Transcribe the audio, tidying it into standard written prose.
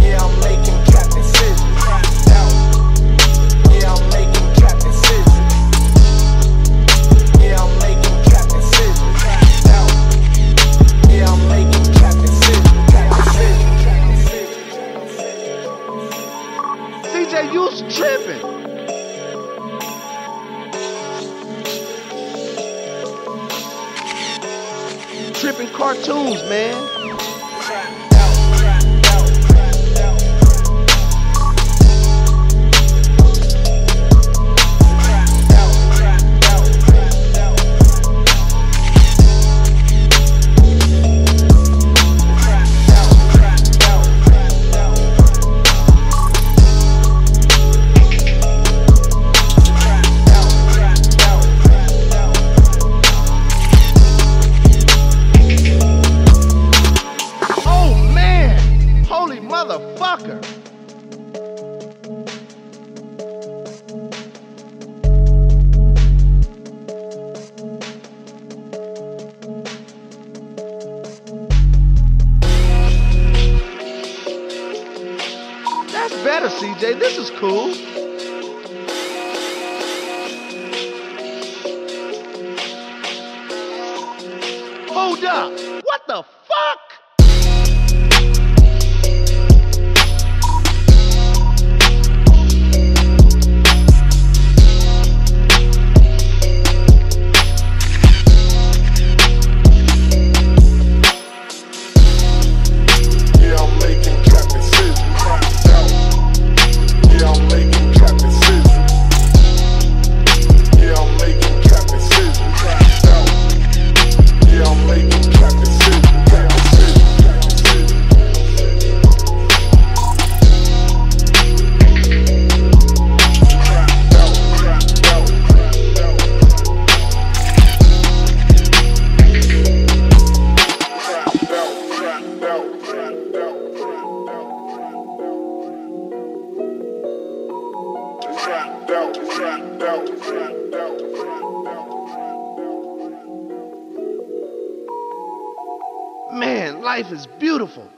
Yeah, I'm making trap decisions. Yeah, I'm making trap decisions. Yeah, I'm making trap decisions. Yeah, I'm making trap decisions. CJ, you's tripping. Tripping cartoons, man. Motherfucker. That's better, CJ. This is cool. Hold up. What the fuck? Man, life is beautiful.